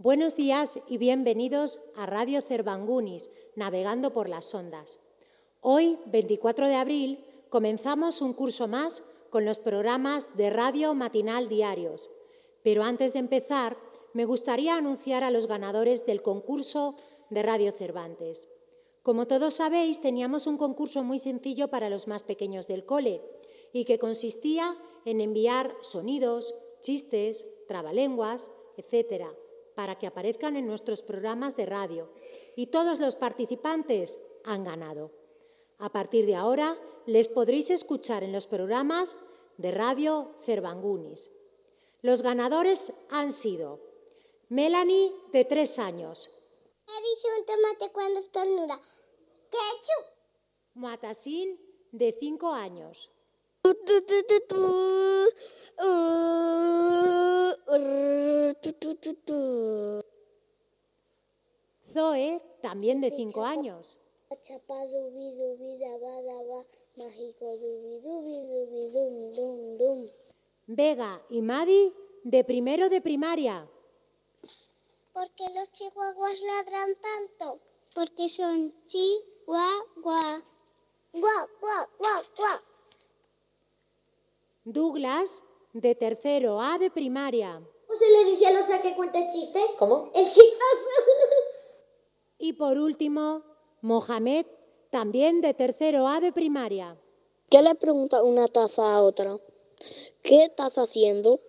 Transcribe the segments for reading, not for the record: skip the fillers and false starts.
Buenos días y bienvenidos a Radio Cervangunis, navegando por las ondas. Hoy, 24 de abril, comenzamos un curso más con los programas de radio matinal diarios. Pero antes de empezar, me gustaría anunciar a los ganadores del concurso de Radio Cervantes. Como todos sabéis, teníamos un concurso muy sencillo para los más pequeños del cole y que consistía en enviar sonidos, chistes, trabalenguas, etcétera, para que aparezcan en nuestros programas de radio. Y todos los participantes han ganado. A partir de ahora, les podréis escuchar en los programas de Radio Cervangunis. Los ganadores han sido Melanie, de 3 años. He dicho un tomate cuando estornuda. ¡Ketchup! Matasín, de 5 años. Zoe, también de 5 años. Vega y Madi, de 1º de primaria. ¿Por qué los chihuahuas ladran tanto? Porque son chihuahua. Guau, guau, guau, guau. Douglas, de 3º A de primaria. ¿Cómo se le dice a los que cuentan chistes? ¿Cómo? El chistoso. Y por último, Mohamed, también de 3º A de primaria. ¿Qué le pregunta una taza a otra? ¿Qué estás haciendo?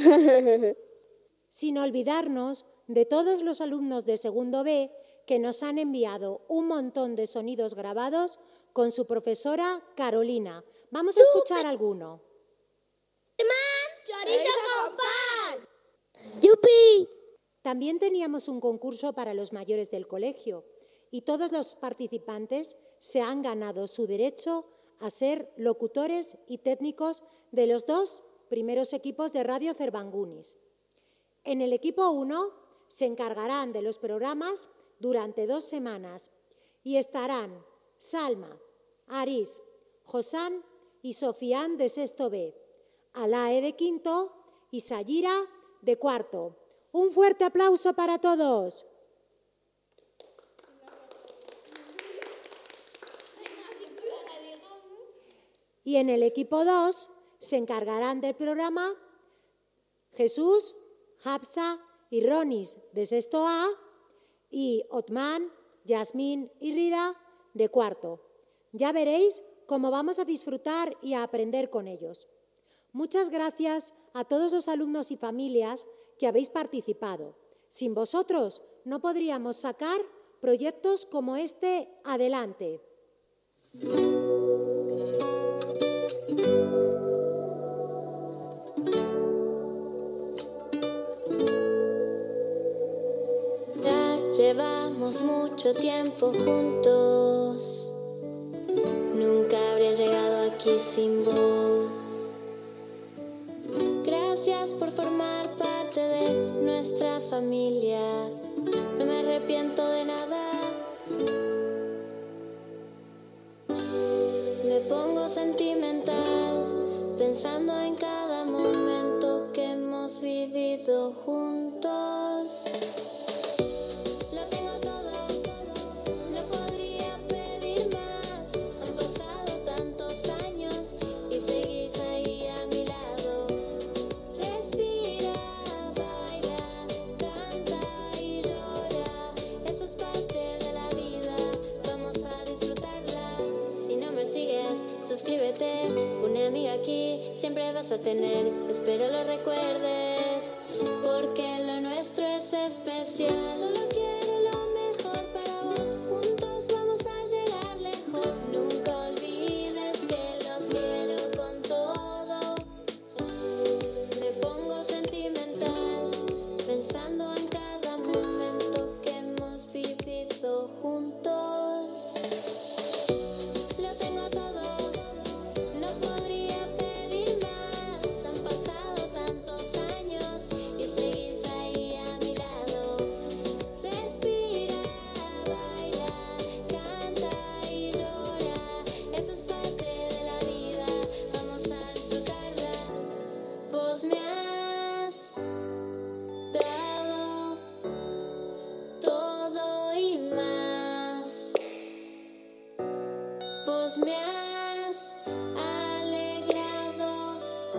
Sin olvidarnos de todos los alumnos de 2º B que nos han enviado un montón de sonidos grabados con su profesora Carolina. Vamos a escuchar alguno. ¡Chorizo con pan! ¡Yupi! También teníamos un concurso para los mayores del colegio y todos los participantes se han ganado su derecho a ser locutores y técnicos de los 2 primeros equipos de Radio Cervangunis. En el equipo 1 se encargarán de los programas durante 2 semanas y estarán Salma, Aris, Josán y Sofián de 6º B, Alae de 5º y Sayira de 4º. Un fuerte aplauso para todos. Y en el equipo 2 se encargarán del programa Jesús, Hafsa y Ronis de 6º A y Otman, Yasmín y Rida de 4º. Ya veréis cómo vamos a disfrutar y a aprender con ellos. Muchas gracias a todos los alumnos y familias que habéis participado. Sin vosotros no podríamos sacar proyectos como este adelante. Ya llevamos mucho tiempo juntos. Nunca habría llegado aquí sin vos. Gracias por formar parte de nuestra familia. No me arrepiento de nada. Me pongo sentimental pensando en cada momento que hemos vivido juntos. Lo tengo todo, no podría pedir más. Han pasado tantos años y seguís ahí a mi lado. Respira, baila, canta y llora. Eso es parte de la vida, vamos a disfrutarla. Si no me sigues, suscríbete. Una amiga aquí siempre vas a tener. Espero lo recuerdes, porque lo nuestro es especial. Solo quiero lo mejor para vos. Juntos vamos a llegar lejos. Nunca olvides que los quiero con todo. Me pongo sentimental pensando en cada momento que hemos vivido juntos. Lo tengo todo, no podría pedir más. Han pasado tantos años y seguís ahí a mi lado. tiempos me has alegrado,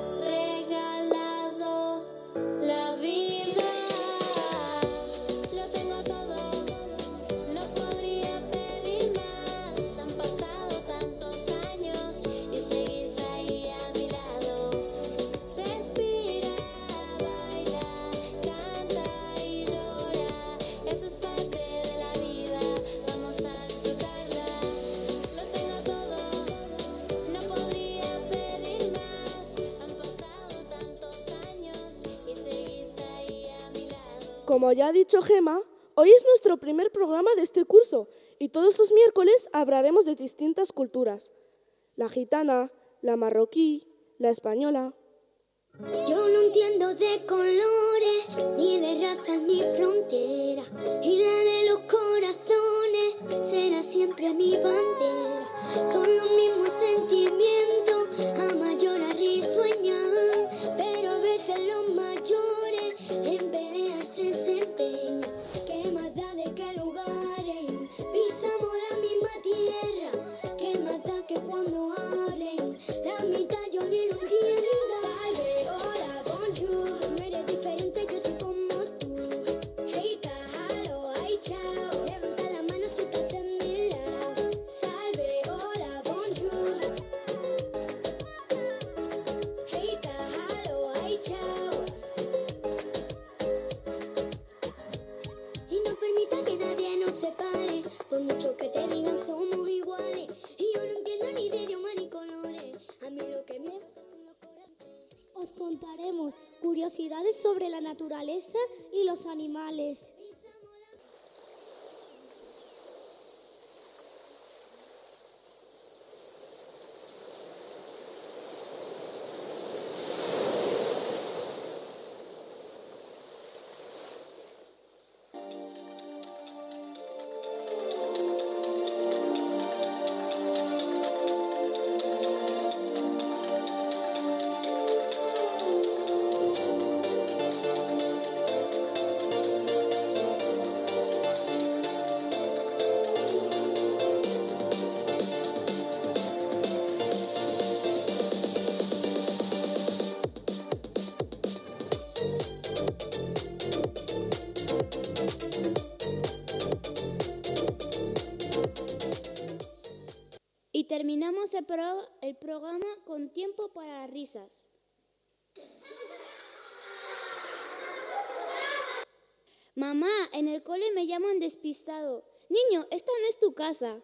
regalado la vida. Lo tengo todo, no podría pedir más. Han pasado tantos años y seguís ahí a mi lado. Respira, baila, canta y llora. Eso es parte de la vida, vamos a disfrutarla. Lo tengo todo, no podría pedir más. Han pasado tantos años y seguís ahí a mi lado. Como ya ha dicho Gema, hoy es nuestro primer programa de este curso y todos los miércoles hablaremos de distintas culturas. La gitana, la marroquí, la española. Yo no entiendo de colores, ni de razas, ni frontera. Y la de los corazones será siempre mi bandera. Son los mismos sentimientos, amar, llorar, risueñar. Pero a veces los mayores en pelearse se empeñan. ¿Qué más da de qué lugares? Pisamos la misma tierra. ¿Qué más da que cuando hablen la mitad yo ni lo entienda? Salve, hola, bonjour. No eres diferente, yo soy como tú. Hey, hello, ay, chao. Levanta la mano si estás de mi lado. Salve, hola, bonjour. Hey, hello, ay, chao. Y no permita que nadie nos separe. Por mucho que te digan somos iguales. Y yo no entiendo ni de idioma ni colores. A mí lo que me hace son los corazones. Os contaremos curiosidades sobre la naturaleza y los animales. Y terminamos el programa con tiempo para las risas. Mamá, en el cole me llaman despistado. Niño, esta no es tu casa.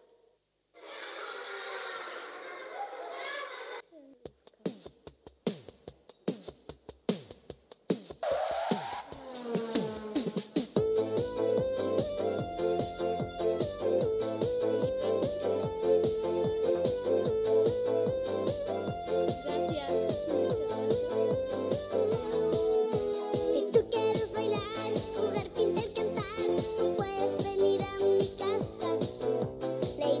Si tú quieres bailar, jugar, pintar, cantar, tú puedes venir a mi casa.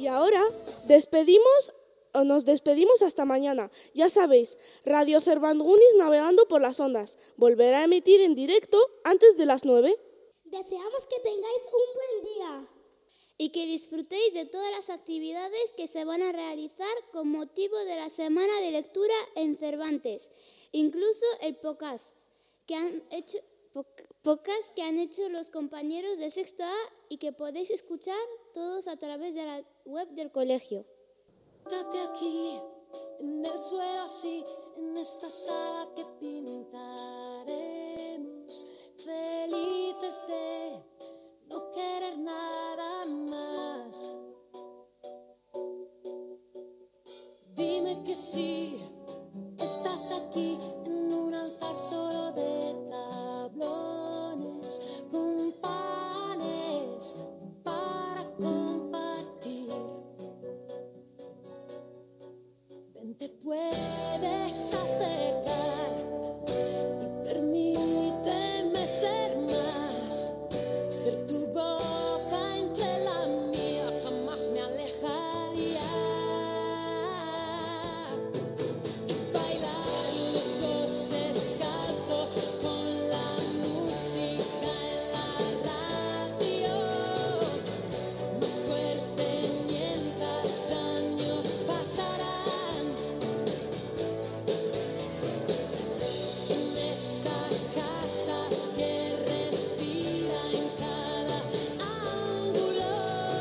ahora nos despedimos hasta mañana. Ya sabéis, Radio Cervangunis navegando por las ondas. Volverá a emitir en directo antes de las 9. Deseamos que tengáis un buen día. Y que disfrutéis de todas las actividades que se van a realizar con motivo de la Semana de Lectura en Cervantes, incluso el podcast que han hecho los compañeros de Sexto A y que podéis escuchar todos a través de la web del colegio. Quédate aquí, en el suelo así, en esta sala que pintaremos, felices de no querer nada más. Dime que sí, estás aquí en un altar solo de tablones, con panes para compartir. Ven, te puedes acercar y permíteme ser más. Ser tu boca entre la mía, jamás me alejaría. Y bailar los dos descalzos con la música en la radio, más fuerte mientras años pasarán. En esta casa que respira en cada ángulo,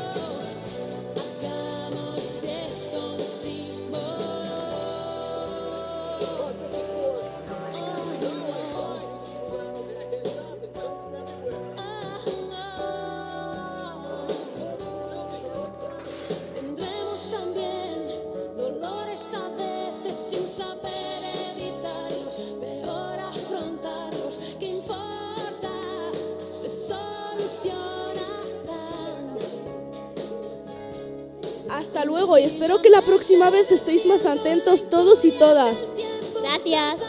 hagamos de esto un símbolo. Tendremos también dolores a veces sin saber evitarlos, peor afrontarlos. ¿Qué importa? Se solucionarán. Hasta luego y espero que la próxima vez estéis más atentos todos y todas. Gracias.